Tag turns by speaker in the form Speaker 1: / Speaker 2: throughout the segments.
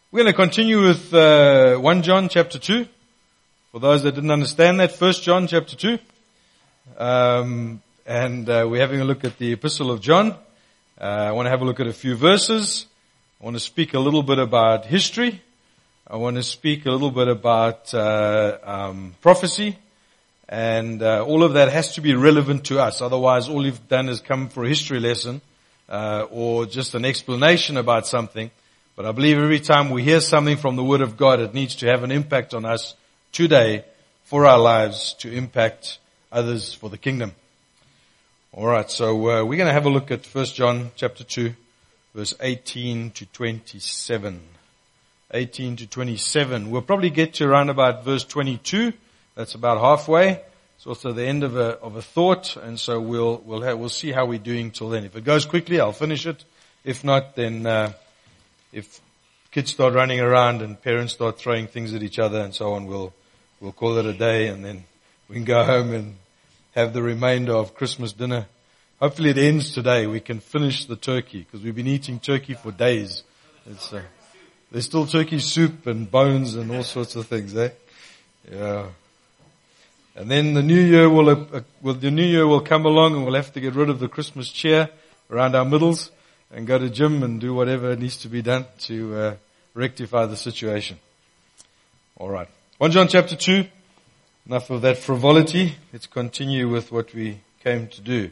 Speaker 1: We're going to continue with 1 John chapter 2. For those that didn't understand that, 1 John chapter 2. And we're having a look at the Epistle of John. I want to have a look at a few verses. I want to speak a little bit about history. I want to speak a little bit about prophecy. And all of that has to be relevant to us. Otherwise, all you've done is come for a history lesson or just an explanation about something. But I believe every time we hear something from the Word of God, it needs to have an impact on us today for our lives to impact others for the kingdom. Alright, so we're going to have a look at 1 John chapter 2, verse 18 to 27. 18 to 27. We'll probably get to around about verse 22. That's about halfway. It's also the end of a thought, and so we'll see how we're doing till then. If it goes quickly, I'll finish it. If not, then if kids start running around and parents start throwing things at each other and so on, we'll call it a day, and then we can go home and have the remainder of Christmas dinner. Hopefully it ends today. We can finish the turkey, because we've been eating turkey for days. There's still turkey soup and bones and all sorts of things, eh? Yeah. And then the new year will come along, and we'll have to get rid of the Christmas cheer around our middles and go to gym and do whatever needs to be done to rectify the situation. All right. 1 John chapter 2. Enough of that frivolity. Let's continue with what we came to do.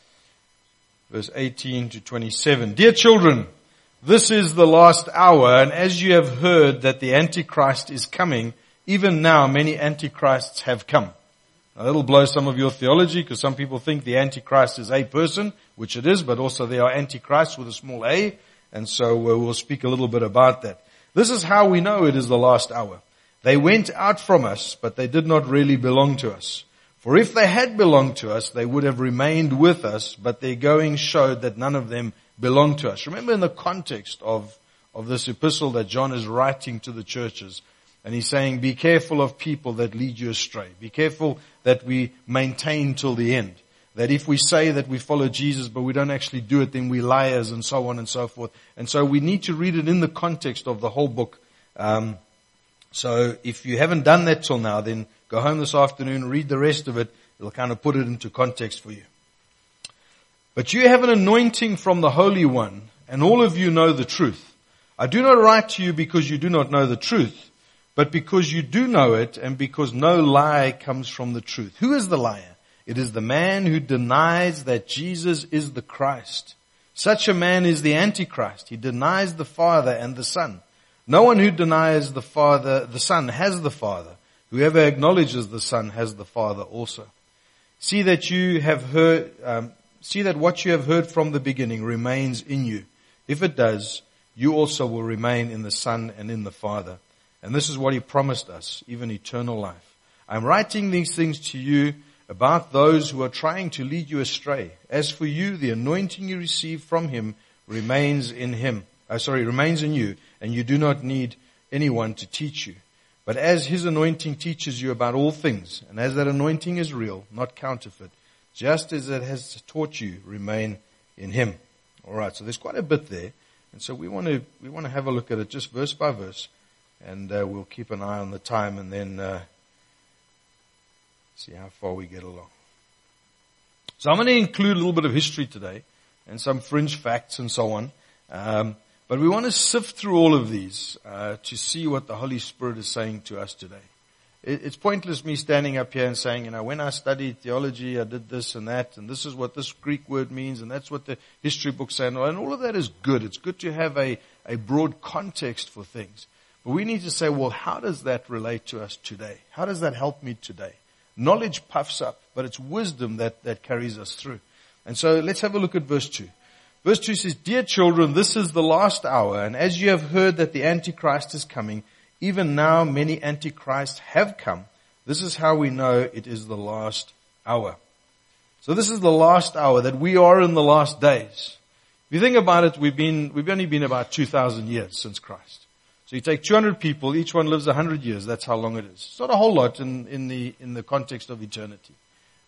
Speaker 1: Verse 18 to 27. Dear children, this is the last hour, and as you have heard that the Antichrist is coming, even now many Antichrists have come. Now that'll blow some of your theology, because some people think the Antichrist is a person, which it is, but also there are Antichrists with a small a, and so we'll speak a little bit about that. This is how we know it is the last hour. They went out from us, but they did not really belong to us. For if they had belonged to us, they would have remained with us, but their going showed that none of them belonged to us. Remember in the context of this epistle that John is writing to the churches, and he's saying, be careful of people that lead you astray. Be careful that we maintain till the end. That if we say that we follow Jesus, but we don't actually do it, then we're liars, and so on and so forth. And so we need to read it in the context of the whole book. So if you haven't done that till now, then go home this afternoon, read the rest of it. It'll kind of put it into context for you. But you have an anointing from the Holy One, and all of you know the truth. I do not write to you because you do not know the truth, but because you do know it, and because no lie comes from the truth. Who is the liar? It is the man who denies that Jesus is the Christ. Such a man is the Antichrist. He denies the Father and the Son. No one who denies the Son has the Father. Whoever acknowledges the Son has the Father also. See that what you have heard from the beginning remains in you. If it does, you also will remain in the Son and in the Father. And this is what He promised us, even eternal life. I'm writing these things to you about those who are trying to lead you astray. As for you, the anointing you receive from Him remains in you, and you do not need anyone to teach you. But as His anointing teaches you about all things, and as that anointing is real, not counterfeit, just as it has taught you, remain in Him. Alright, so there's quite a bit there. And so we want to have a look at it just verse by verse. And we'll keep an eye on the time, and then see how far we get along. So I'm going to include a little bit of history today, and some fringe facts and so on. But we want to sift through all of these to see what the Holy Spirit is saying to us today. It's pointless me standing up here and saying, when I studied theology, I did this and that, and this is what this Greek word means, and that's what the history books say, and all of that is good. It's good to have a broad context for things. But we need to say, well, how does that relate to us today? How does that help me today? Knowledge puffs up, but it's wisdom that carries us through. And so let's have a look at verse 2. Verse 2 says, Dear children, this is the last hour, and as you have heard that the Antichrist is coming, even now many Antichrists have come. This is how we know it is the last hour. So this is the last hour, that we are in the last days. If you think about it, we've only been about 2,000 years since Christ. So you take 200 people, each one lives 100 years. That's how long it is. It's not a whole lot in the context of eternity.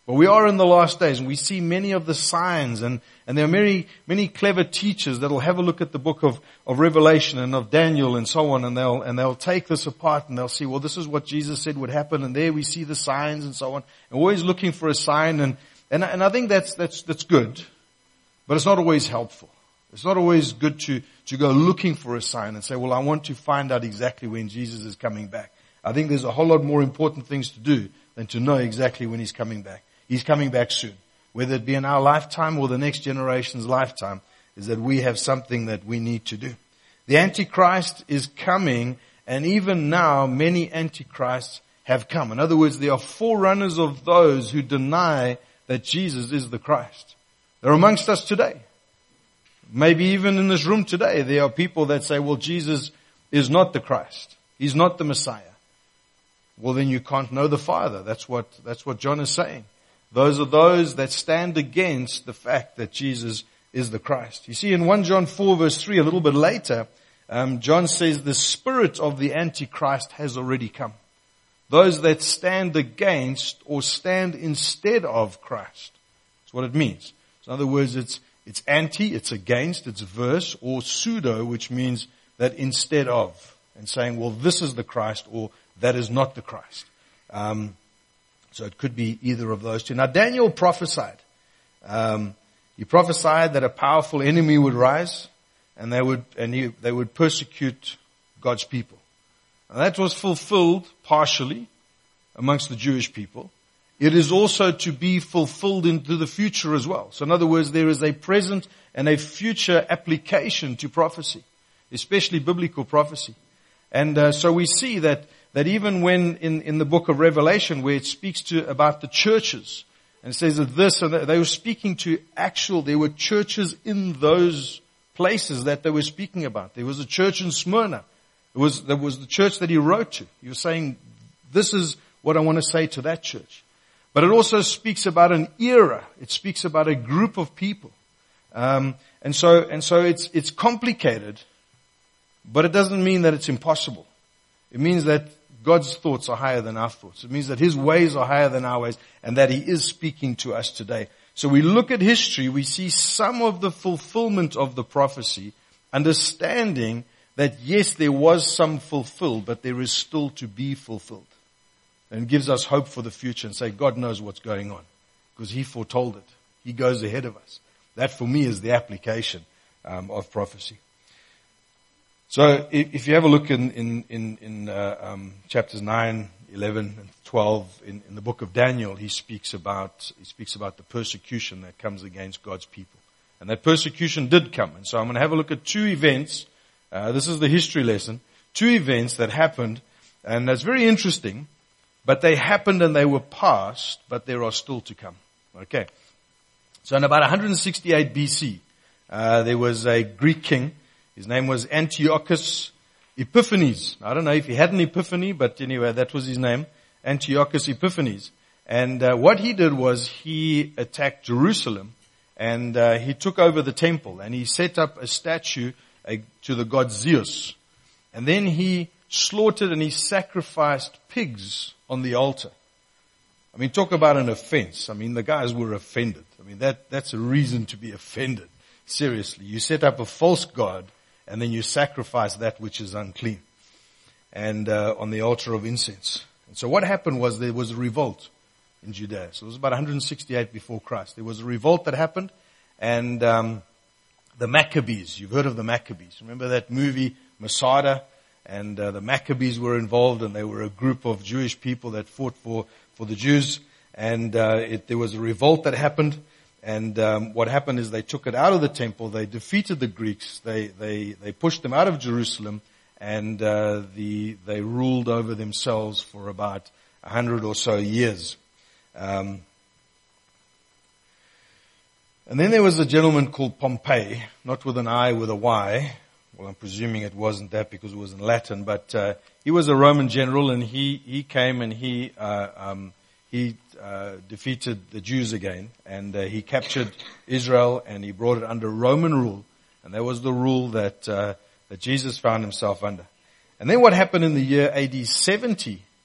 Speaker 1: But we are in the last days, and we see many of the signs, and there are many clever teachers that will have a look at the book of Revelation and of Daniel and so on, and they'll take this apart and they'll see, well, this is what Jesus said would happen, and there we see the signs and so on. And we're always looking for a sign, and I think that's good, but it's not always helpful. It's not always good to go looking for a sign and say, well, I want to find out exactly when Jesus is coming back. I think there's a whole lot more important things to do than to know exactly when He's coming back. He's coming back soon. Whether it be in our lifetime or the next generation's lifetime, is that we have something that we need to do. The Antichrist is coming, and even now many Antichrists have come. In other words, there are forerunners of those who deny that Jesus is the Christ. They're amongst us today. Maybe even in this room today, there are people that say, well, Jesus is not the Christ. He's not the Messiah. Well, then you can't know the Father. That's what John is saying. Those are those that stand against the fact that Jesus is the Christ. You see, in 1 John 4 verse 3, a little bit later, John says the spirit of the Antichrist has already come. Those that stand against or stand instead of Christ. That's what it means. So in other words, it's anti, it's against, it's verse, or pseudo, which means that instead of, and saying, well, this is the Christ, or that is not the Christ. So it could be either of those two. Now Daniel prophesied. He prophesied that a powerful enemy would rise, and they would persecute God's people. Now that was fulfilled partially amongst the Jewish people. It is also to be fulfilled into the future as well. So in other words, there is a present and a future application to prophecy, especially biblical prophecy. And so we see that even when in the book of Revelation, where it speaks about the churches, and says that this, and they were speaking to there were churches in those places that they were speaking about. There was a church in Smyrna. There was the church that he wrote to. He was saying, this is what I want to say to that church. But it also speaks about an era. It speaks about a group of people. And so it's complicated, but it doesn't mean that it's impossible. It means that God's thoughts are higher than our thoughts. It means that His ways are higher than our ways, and that He is speaking to us today. So we look at history, we see some of the fulfillment of the prophecy, understanding that yes, there was some fulfilled, but there is still to be fulfilled. And gives us hope for the future and say, God knows what's going on, because He foretold it. He goes ahead of us. That for me is the application of prophecy. So if you have a look in chapters 9, 11, and 12 in the book of Daniel, he speaks about the persecution that comes against God's people. And that persecution did come. And so I'm going to have a look at two events. This is the history lesson. Two events that happened, and that's very interesting. But they happened and they were past, but there are still to come. Okay. So in about 168 BC, there was a Greek king. His name was Antiochus Epiphanes. I don't know if he had an epiphany, but anyway, that was his name. Antiochus Epiphanes. And what he did was he attacked Jerusalem, and he took over the temple, and he set up a statue to the god Zeus. And then he slaughtered and he sacrificed pigs on the altar. I mean, talk about an offense. I mean, the guys were offended. I mean, that's a reason to be offended. Seriously. You set up a false god, and then you sacrifice that which is unclean. And on the altar of incense. And so what happened was there was a revolt in Judea. So it was about 168 before Christ. There was a revolt that happened, and the Maccabees. You've heard of the Maccabees. Remember that movie, Masada? And the Maccabees were involved, and they were a group of Jewish people that fought for the Jews. And there was a revolt that happened. And what happened is they took it out of the temple. They defeated the Greeks. They pushed them out of Jerusalem, and they ruled over themselves for about 100 or so years. And then there was a gentleman called Pompey, not with an I, with a Y. Well, I'm presuming it wasn't that because it was in Latin, but he was a Roman general, and he came and he defeated the Jews again, and he captured Israel, and he brought it under Roman rule, and that was the rule that Jesus found himself under. And then what happened in the year AD 70,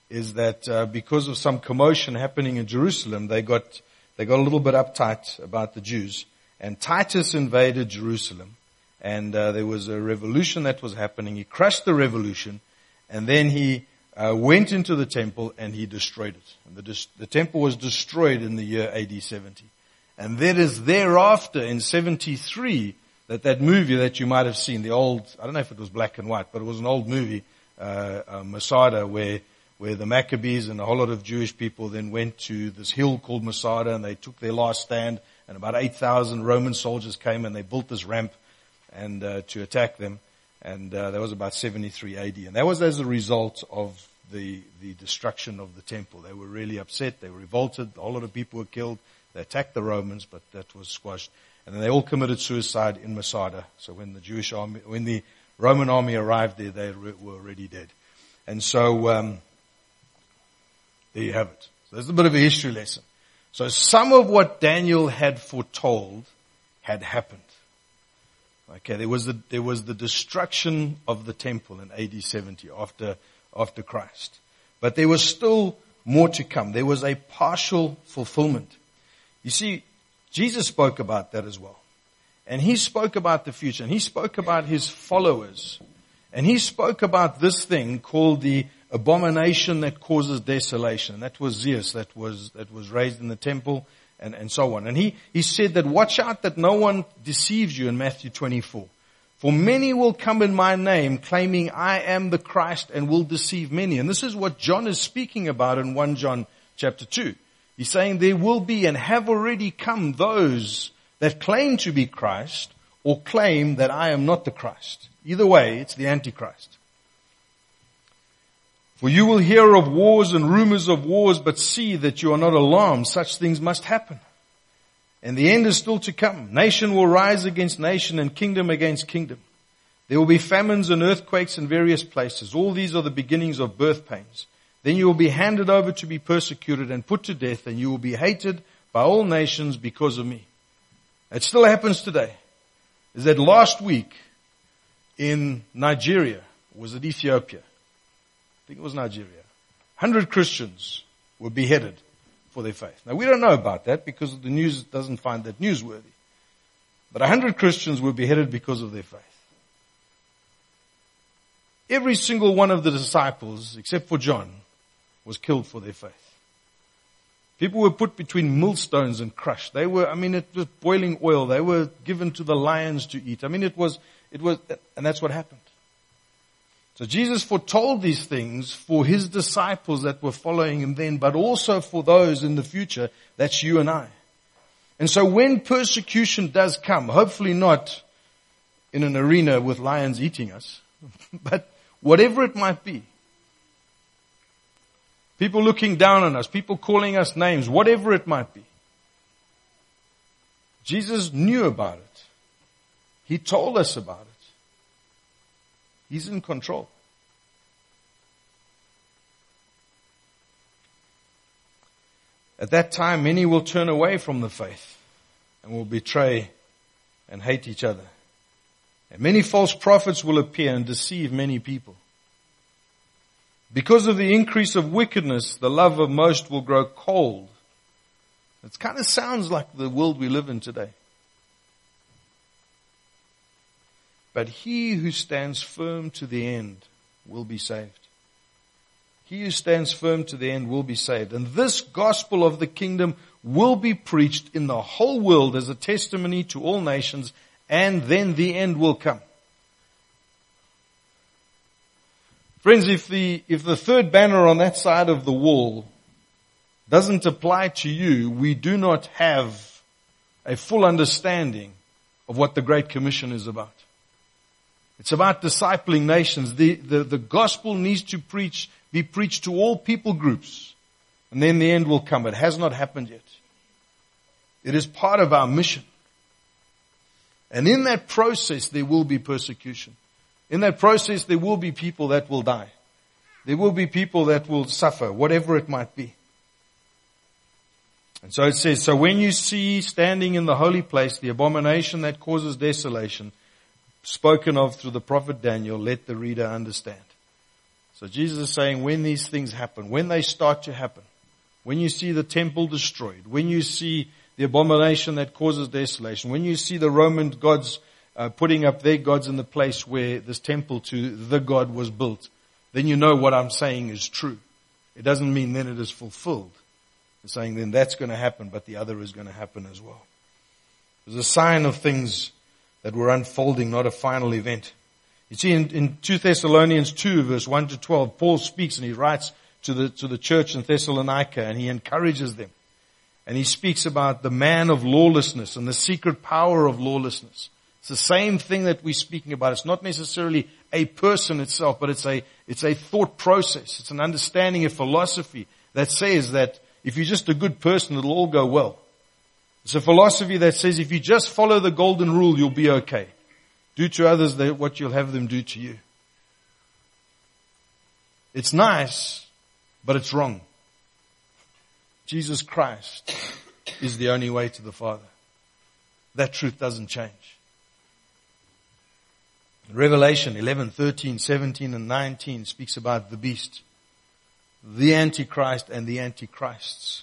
Speaker 1: is that because of some commotion happening in Jerusalem, they got a little bit uptight about the Jews. And Titus invaded Jerusalem. And there was a revolution that was happening. He crushed the revolution. And then he went into the temple and he destroyed it. And the temple was destroyed in the year AD 70. And that is thereafter in 73 that movie that you might have seen, the old, I don't know if it was black and white, but it was an old movie, Masada, where the Maccabees and a whole lot of Jewish people then went to this hill called Masada and they took their last stand, and about 8,000 Roman soldiers came and they built this ramp and to attack them. And that was about 73 AD. And that was as a result of the destruction of the temple. They were really upset. They were revolted. A whole lot of people were killed. They attacked the Romans, but that was squashed. And then they all committed suicide in Masada. So when the Roman army arrived there, they were already dead. And so there you have it. So there's a bit of a history lesson. So some of what Daniel had foretold had happened. Okay, there was the destruction of the temple in AD 70 after Christ. But there was still more to come. There was a partial fulfillment. You see, Jesus spoke about that as well. And he spoke about the future. And he spoke about his followers. And he spoke about this thing called the abomination that causes desolation. And that was Zeus that was raised in the temple and so on. And he said that watch out that no one deceives you in Matthew 24. For many will come in my name claiming I am the Christ and will deceive many. And this is what John is speaking about in 1 John chapter 2. He's saying there will be and have already come those that claim to be Christ or claim that I am not the Christ. Either way, it's the Antichrist. For you will hear of wars and rumors of wars, but see that you are not alarmed. Such things must happen. And the end is still to come. Nation will rise against nation and kingdom against kingdom. There will be famines and earthquakes in various places. All these are the beginnings of birth pains. Then you will be handed over to be persecuted and put to death, and you will be hated by all nations because of me. It still happens today. Is that last week in Nigeria, or was it Ethiopia? I think it was Nigeria. 100 Christians were beheaded for their faith. Now we don't know about that because the news doesn't find that newsworthy. But 100 Christians were beheaded because of their faith. Every single one of the disciples, except for John, was killed for their faith. People were put between millstones and crushed. It was boiling oil. They were given to the lions to eat. It was, and that's what happened. So Jesus foretold these things for his disciples that were following him then, but also for those in the future. That's you and I. And so when persecution does come, hopefully not in an arena with lions eating us, but whatever it might be, people looking down on us, people calling us names, whatever it might be, Jesus knew about it. He told us about it. He's in control. At that time, many will turn away from the faith and will betray and hate each other. And many false prophets will appear and deceive many people. Because of the increase of wickedness, the love of most will grow cold. It kind of sounds like the world we live in today. But he who stands firm to the end will be saved. He who stands firm to the end will be saved. And this gospel of the kingdom will be preached in the whole world as a testimony to all nations, and then the end will come. Friends, if the third banner on that side of the wall doesn't apply to you, we do not have a full understanding of what the Great Commission is about. It's about discipling nations. The gospel needs to be preached to all people groups. And then the end will come. It has not happened yet. It is part of our mission. And in that process, there will be persecution. In that process, there will be people that will die. There will be people that will suffer, whatever it might be. And so it says, so when you see standing in the holy place the abomination that causes desolation, spoken of through the prophet Daniel, let the reader understand. So Jesus is saying when these things happen, when they start to happen, when you see the temple destroyed, when you see the abomination that causes desolation, when you see the Roman gods putting up their gods in the place where this temple to the God was built, then you know what I'm saying is true. It doesn't mean then it is fulfilled. It's saying then that's going to happen, but the other is going to happen as well. There's a sign of things that were unfolding, not a final event. You see, in 2 Thessalonians 2, verse 1 to 12, Paul speaks and he writes to the church in Thessalonica, and he encourages them. And he speaks about the man of lawlessness and the secret power of lawlessness. It's the same thing that we're speaking about. It's not necessarily a person itself, but it's a thought process. It's an understanding, a philosophy that says that if you're just a good person, it'll all go well. It's a philosophy that says if you just follow the golden rule, you'll be okay. Do to others what you'll have them do to you. It's nice, but it's wrong. Jesus Christ is the only way to the Father. That truth doesn't change. Revelation 11, 13, 17, and 19 speaks about the beast, the Antichrist and the Antichrists.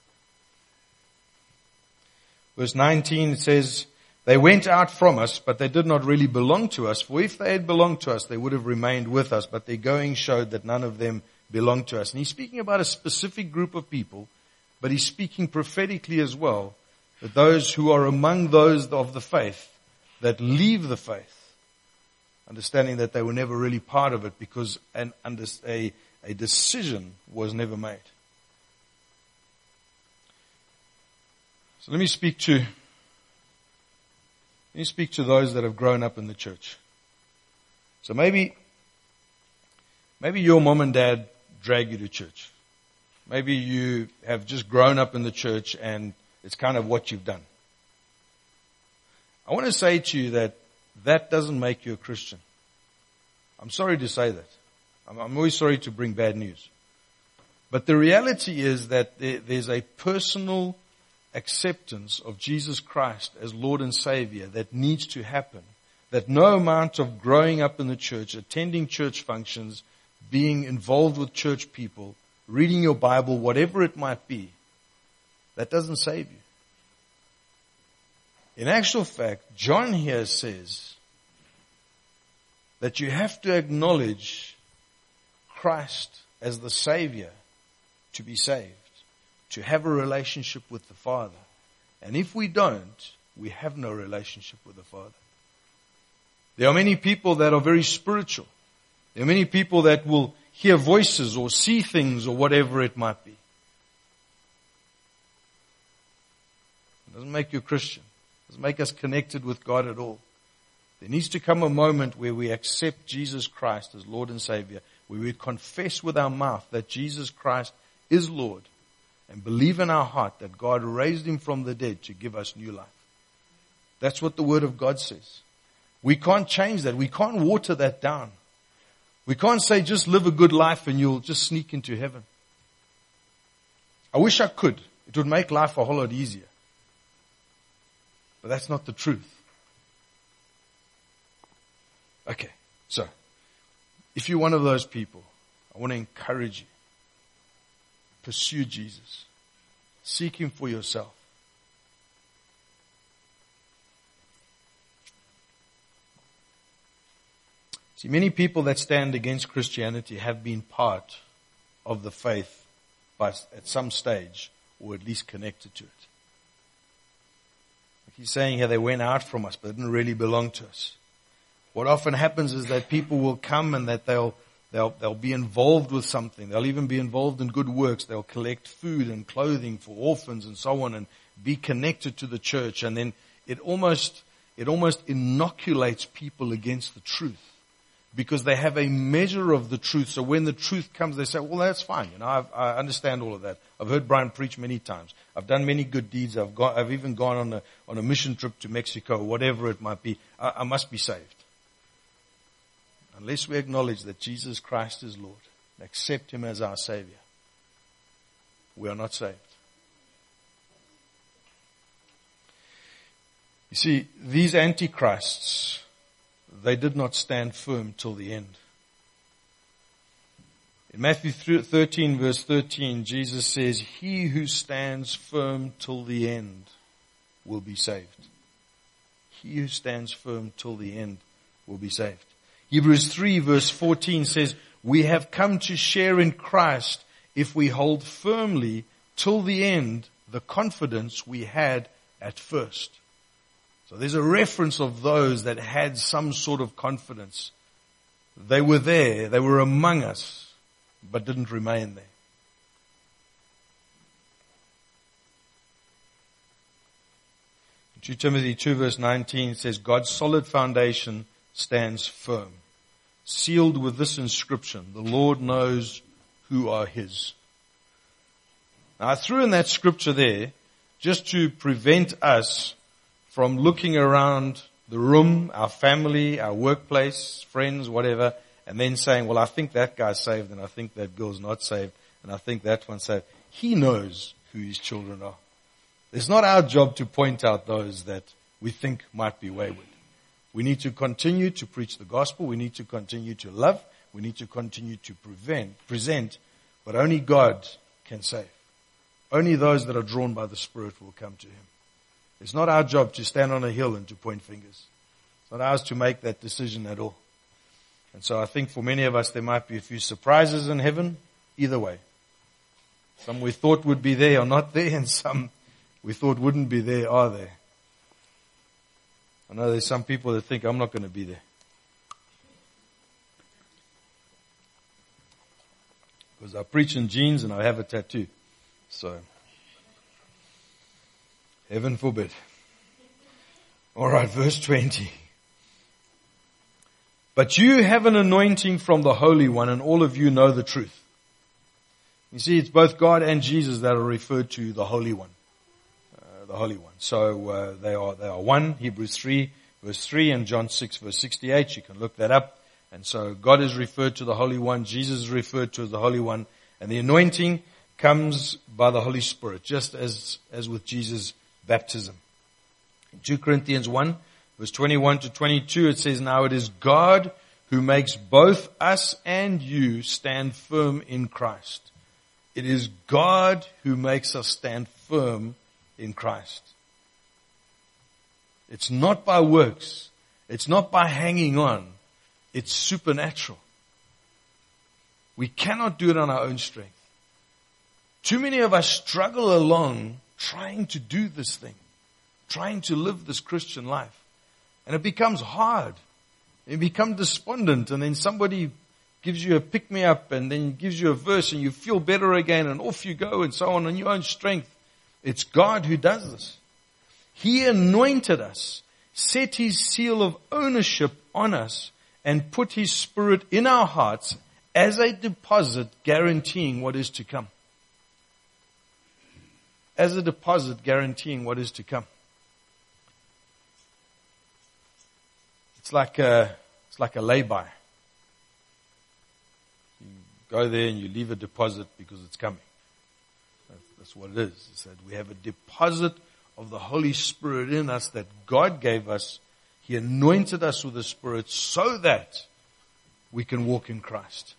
Speaker 1: Verse 19 says, they went out from us, but they did not really belong to us. For if they had belonged to us, they would have remained with us. But their going showed that none of them belonged to us. And he's speaking about a specific group of people, but he's speaking prophetically as well, that those who are among those of the faith that leave the faith, understanding that they were never really part of it because a decision was never made. So let me speak to those that have grown up in the church. So maybe your mom and dad drag you to church. Maybe you have just grown up in the church and it's kind of what you've done. I want to say to you that doesn't make you a Christian. I'm sorry to say that. I'm always sorry to bring bad news. But the reality is that there's a personal acceptance of Jesus Christ as Lord and Savior that needs to happen. That no amount of growing up in the church, attending church functions, being involved with church people, reading your Bible, whatever it might be, that doesn't save you. In actual fact, John here says that you have to acknowledge Christ as the Savior to be saved, to have a relationship with the Father. And if we don't, we have no relationship with the Father. There are many people that are very spiritual. There are many people that will hear voices or see things or whatever it might be. It doesn't make you a Christian. It doesn't make us connected with God at all. There needs to come a moment where we accept Jesus Christ as Lord and Savior, where we confess with our mouth that Jesus Christ is Lord, and believe in our heart that God raised Him from the dead to give us new life. That's what the Word of God says. We can't change that. We can't water that down. We can't say just live a good life and you'll just sneak into heaven. I wish I could. It would make life a whole lot easier. But that's not the truth. Okay, so if you're one of those people, I want to encourage you. Pursue Jesus. Seek Him for yourself. See, many people that stand against Christianity have been part of the faith at some stage, or at least connected to it. Like he's saying here, they went out from us, but didn't really belong to us. What often happens is that people will come and that they'll be involved with something. They'll even be involved in good works. They'll collect food and clothing for orphans and so on and be connected to the church. And then it almost inoculates people against the truth because they have a measure of the truth. So when the truth comes, they say, well, that's fine. You know, I understand all of that. I've heard Brian preach many times. I've done many good deeds. I've even gone on a mission trip to Mexico, whatever it might be. I must be saved. Unless we acknowledge that Jesus Christ is Lord and accept Him as our Savior, we are not saved. You see, these antichrists, they did not stand firm till the end. In Matthew 13 verse 13, Jesus says, "He who stands firm till the end will be saved." He who stands firm till the end will be saved. Hebrews 3 verse 14 says, "We have come to share in Christ if we hold firmly till the end the confidence we had at first." So there's a reference of those that had some sort of confidence. They were there, they were among us, but didn't remain there. 2 Timothy 2 verse 19 says, "God's solid foundation stands firm, sealed with this inscription, the Lord knows who are his." Now I threw in that scripture there just to prevent us from looking around the room, our family, our workplace, friends, whatever, and then saying, well, I think that guy's saved, and I think that girl's not saved, and I think that one's saved. He knows who his children are. It's not our job to point out those that we think might be wayward. We need to continue to preach the gospel. We need to continue to love. We need to continue to present, but only God can save. Only those that are drawn by the Spirit will come to him. It's not our job to stand on a hill and to point fingers. It's not ours to make that decision at all. And so I think for many of us there might be a few surprises in heaven, either way. Some we thought would be there are not there, and some we thought wouldn't be there are there. I know there's some people that think I'm not going to be there, because I preach in jeans and I have a tattoo. So, heaven forbid. Alright, verse 20. "But you have an anointing from the Holy One, and all of you know the truth." You see, it's both God and Jesus that are referred to the Holy One. The Holy One. So they are one, Hebrews 3 verse 3 and John 6 verse 68. You can look that up. And so God is referred to the Holy One, Jesus is referred to as the Holy One, and the anointing comes by the Holy Spirit, just as with Jesus' baptism. In 2 Corinthians 1 verse 21 to 22, it says, "Now it is God who makes both us and you stand firm in Christ." It is God who makes us stand firm in Christ. It's not by works. It's not by hanging on. It's supernatural. We cannot do it on our own strength. Too many of us struggle along trying to do this thing, trying to live this Christian life. And it becomes hard. You become despondent, and then somebody gives you a pick-me-up and then gives you a verse and you feel better again, and off you go and so on your own strength. It's God who does this. He anointed us, set his seal of ownership on us, and put his Spirit in our hearts as a deposit guaranteeing what is to come. As a deposit guaranteeing what is to come. It's like a lay-by. You go there and you leave a deposit because it's coming. That's what it is. It's that we have a deposit of the Holy Spirit in us that God gave us. He anointed us with the Spirit so that we can walk in Christ.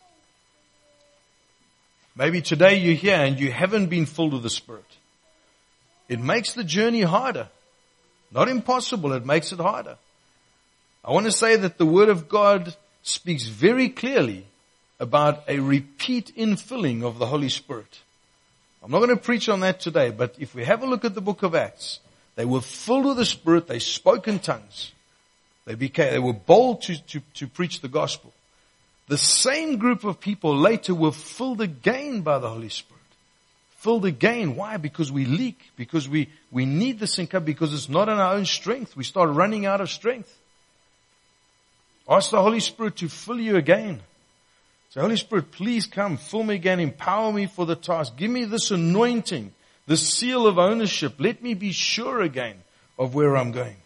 Speaker 1: Maybe today you're here and you haven't been filled with the Spirit. It makes the journey harder. Not impossible, it makes it harder. I want to say that the Word of God speaks very clearly about a repeat infilling of the Holy Spirit. I'm not going to preach on that today, but if we have a look at the book of Acts, they were filled with the Spirit, they spoke in tongues. They were bold to preach the gospel. The same group of people later were filled again by the Holy Spirit. Filled again. Why? Because we leak. Because we need this income. Because it's not in our own strength. We start running out of strength. Ask the Holy Spirit to fill you again. Say, Holy Spirit, please come, fill me again, empower me for the task. Give me this anointing, this seal of ownership. Let me be sure again of where I'm going.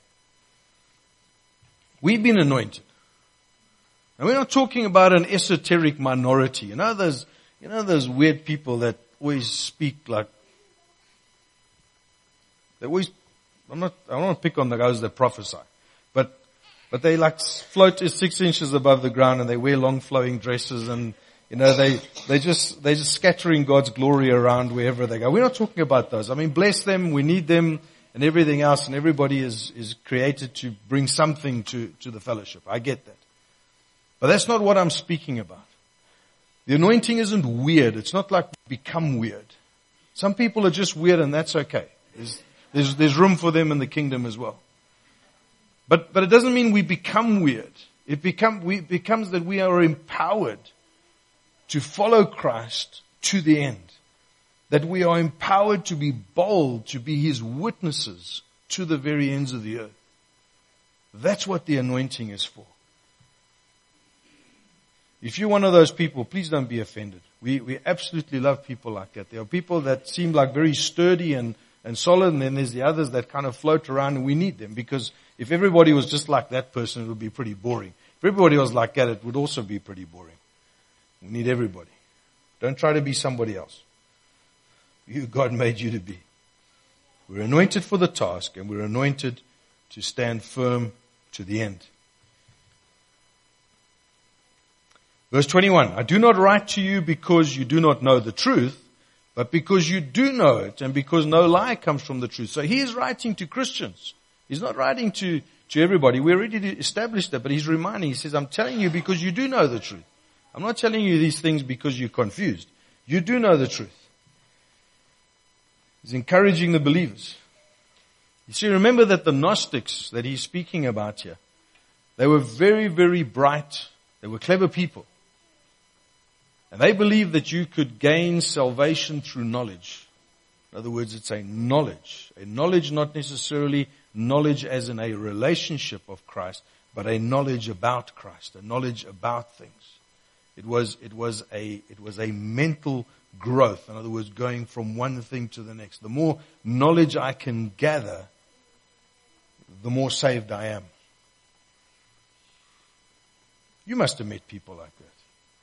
Speaker 1: We've been anointed. And we're not talking about an esoteric minority. You know those weird people that always speak like, I don't want to pick on the guys that prophesy, but they like float 6 inches above the ground and they wear long flowing dresses and, they're just scattering God's glory around wherever they go. We're not talking about those. I mean, bless them, we need them and everything else, and everybody is created to bring something to the fellowship. I get that. But that's not what I'm speaking about. The anointing isn't weird. It's not like we become weird. Some people are just weird and that's okay. There's room for them in the kingdom as well. But it doesn't mean we become weird. It becomes that we are empowered to follow Christ to the end. That we are empowered to be bold, to be His witnesses to the very ends of the earth. That's what the anointing is for. If you're one of those people, please don't be offended. We absolutely love people like that. There are people that seem like very sturdy and solid, and then there's the others that kind of float around, and we need them, because if everybody was just like that person, it would be pretty boring. If everybody was like that, it would also be pretty boring. We need everybody. Don't try to be somebody else. You, God made you to be. We're anointed for the task, and we're anointed to stand firm to the end. Verse 21, I do not write to you because you do not know the truth, but because you do know it, and because no lie comes from the truth. So he is writing to Christians. He's not writing to everybody. We already established that, but he's reminding, he says, I'm telling you because you do know the truth. I'm not telling you these things because you're confused. You do know the truth. He's encouraging the believers. You see, remember that the Gnostics that he's speaking about here, they were very, very bright. They were clever people. And they believed that you could gain salvation through knowledge. In other words, it's a knowledge. A knowledge, not necessarily knowledge as in a relationship of Christ, but a knowledge about Christ, a knowledge about things. It was a mental growth. In other words, going from one thing to the next. The more knowledge I can gather, the more saved I am. You must have met people like that.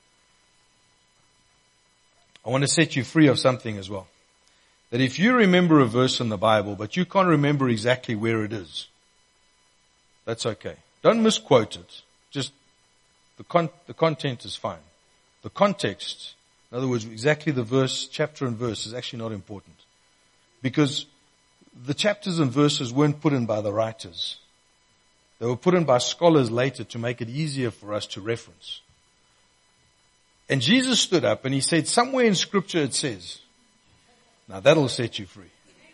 Speaker 1: I want to set you free of something as well. That if you remember a verse in the Bible, but you can't remember exactly where it is, that's okay. Don't misquote it. Just the content is fine. The context, in other words, exactly the verse, chapter and verse, is actually not important. Because the chapters and verses weren't put in by the writers. They were put in by scholars later to make it easier for us to reference. And Jesus stood up and he said, somewhere in Scripture it says, now that'll set you free.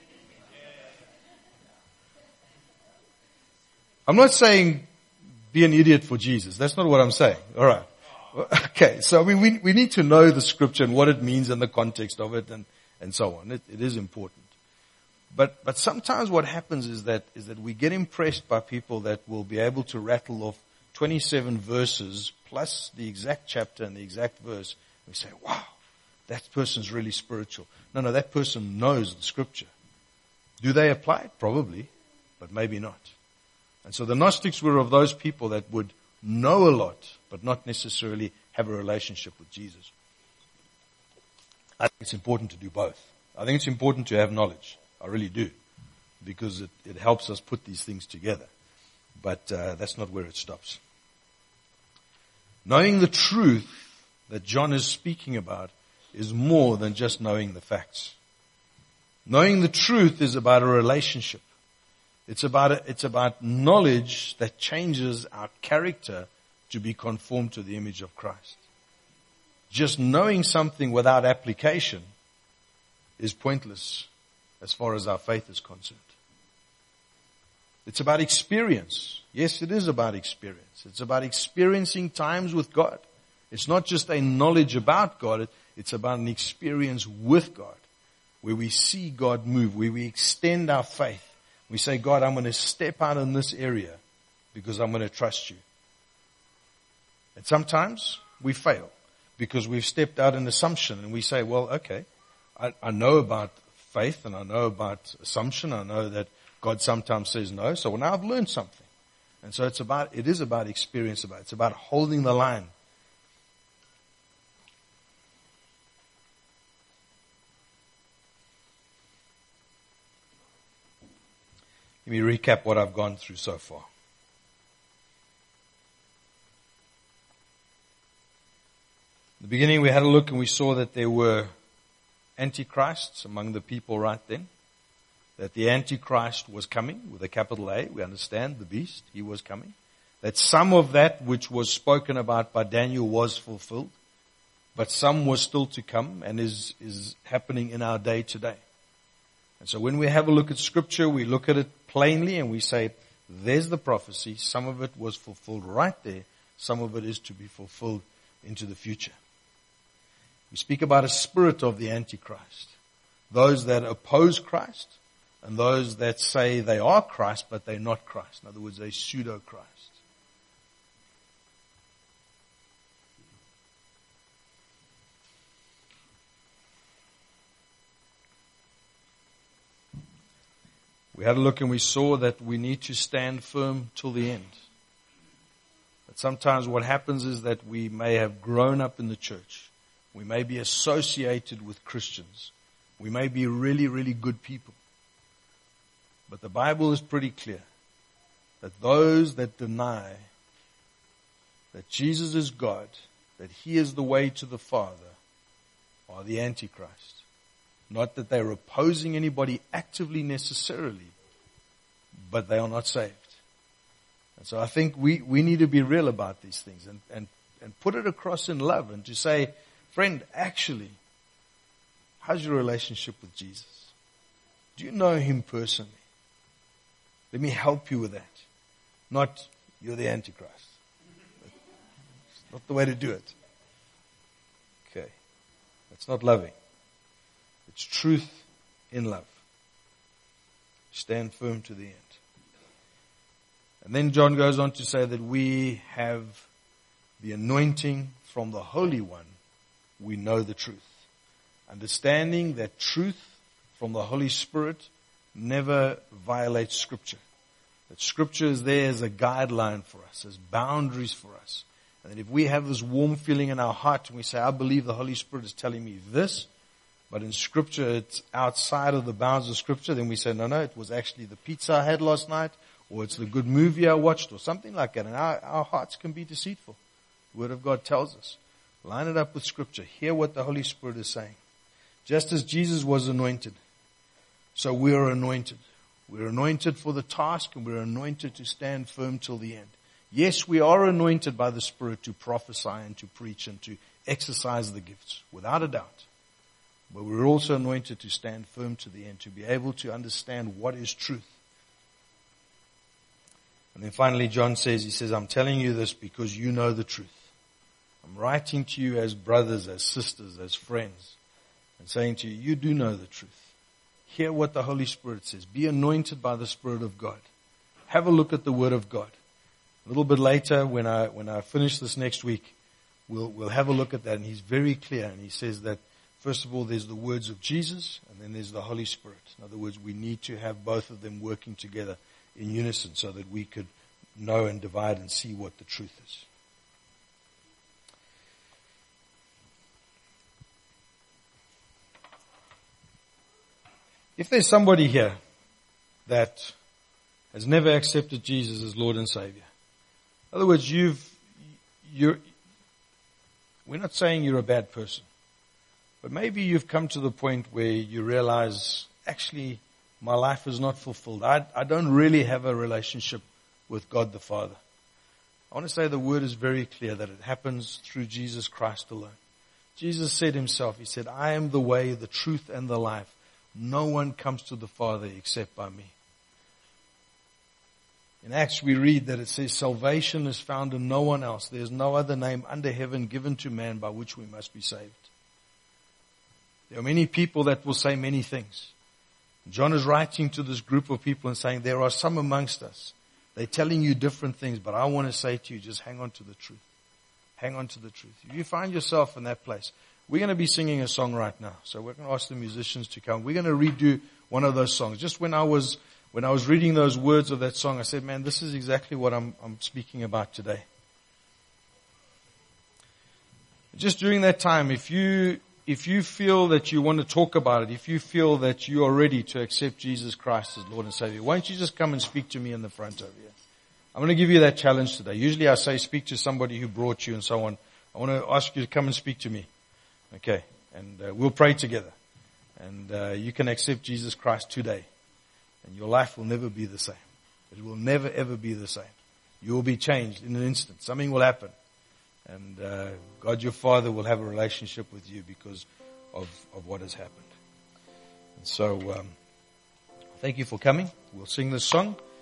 Speaker 1: I'm not saying be an idiot for Jesus. That's not what I'm saying. All right. Okay. So I mean, we need to know the Scripture and what it means and the context of it and so on. It is important. But sometimes what happens is that we get impressed by people that will be able to rattle off 27 verses plus the exact chapter and the exact verse. We say, wow, that person's really spiritual. No, that person knows the Scripture. Do they apply it? Probably, but maybe not. And so the Gnostics were of those people that would know a lot, but not necessarily have a relationship with Jesus. I think it's important to do both. I think it's important to have knowledge. I really do, because it helps us put these things together. But that's not where it stops. Knowing the truth that John is speaking about is more than just knowing the facts. Knowing the truth is about a relationship. It's about knowledge that changes our character to be conformed to the image of Christ. Just knowing something without application is pointless as far as our faith is concerned. It's about experience. Yes, it is about experience. It's about experiencing times with God. It's not just a knowledge about God. It's about an experience with God, where we see God move, where we extend our faith. We say, God, I'm going to step out in this area because I'm going to trust you. And sometimes we fail because we've stepped out in assumption and we say, well, okay, I know about faith and I know about assumption. I know that God sometimes says no. So now I've learned something. And so it is about experience. It's about holding the line. Let me recap what I've gone through so far. the beginning we had a look and we saw that there were antichrists among the people right then. That the Antichrist was coming with a capital A. We understand the beast. He was coming. That some of that which was spoken about by Daniel was fulfilled. But some was still to come and is happening in our day today. And so when we have a look at Scripture, we look at it plainly and we say, there's the prophecy. Some of it was fulfilled right there. Some of it is to be fulfilled into the future. We speak about a spirit of the Antichrist. Those that oppose Christ and those that say they are Christ but they're not Christ. In other words, a pseudo-Christ. We had a look and we saw that we need to stand firm till the end. But sometimes what happens is that we may have grown up in the church. We may be associated with Christians. We may be really, really good people. But the Bible is pretty clear that those that deny that Jesus is God, that He is the way to the Father, are the Antichrist. Not that they're opposing anybody actively necessarily, but they are not saved. And so I think we need to be real about these things and put it across in love and to say, friend, actually, how's your relationship with Jesus? Do you know Him personally? Let me help you with that. Not, you're the Antichrist. It's not the way to do it. Okay. That's not loving. It's truth in love. Stand firm to the end. And then John goes on to say that we have the anointing from the Holy One. We know the truth. Understanding that truth from the Holy Spirit never violates Scripture. That Scripture is there as a guideline for us, as boundaries for us. And that if we have this warm feeling in our heart and we say, I believe the Holy Spirit is telling me this, but in Scripture it's outside of the bounds of Scripture, then we say, no, it was actually the pizza I had last night, or it's the good movie I watched, or something like that. And our hearts can be deceitful. The Word of God tells us. Line it up with Scripture. Hear what the Holy Spirit is saying. Just as Jesus was anointed, so we are anointed. We're anointed for the task, and we're anointed to stand firm till the end. Yes, we are anointed by the Spirit to prophesy and to preach and to exercise the gifts, without a doubt. But we're also anointed to stand firm to the end, to be able to understand what is truth. And then finally John says, he says, I'm telling you this because you know the truth. I'm writing to you as brothers, as sisters, as friends, and saying to you, you do know the truth. Hear what the Holy Spirit says. Be anointed by the Spirit of God. Have a look at the Word of God. A little bit later, when I finish this next week, we'll have a look at that. And he's very clear. And he says that, first of all, there's the words of Jesus, and then there's the Holy Spirit. In other words, we need to have both of them working together in unison so that we could know and divide and see what the truth is. If there's somebody here that has never accepted Jesus as Lord and Savior, in other words, we're not saying you're a bad person, but maybe you've come to the point where you realize, actually, my life is not fulfilled. I don't really have a relationship with God the Father. I want to say the Word is very clear that it happens through Jesus Christ alone. Jesus said Himself, He said, I am the way, the truth, and the life. No one comes to the Father except by me. In Acts we read that it says, salvation is found in no one else. There is no other name under heaven given to man by which we must be saved. There are many people that will say many things. John is writing to this group of people and saying, there are some amongst us. They're telling you different things, but I want to say to you, just hang on to the truth. Hang on to the truth. If you find yourself in that place, we're going to be singing a song right now. So we're going to ask the musicians to come. We're going to redo one of those songs. Just when I was reading those words of that song, I said, man, this is exactly what I'm speaking about today. Just during that time, if you feel that you want to talk about it, if you feel that you are ready to accept Jesus Christ as Lord and Savior, why don't you just come and speak to me in the front over here? I'm going to give you that challenge today. Usually I say speak to somebody who brought you and so on. I want to ask you to come and speak to me. Okay. And we'll pray together. And you can accept Jesus Christ today. And your life will never be the same. It will never, ever be the same. You will be changed in an instant. Something will happen. And God your Father will have a relationship with you because of what has happened. And so, thank you for coming. We'll sing this song.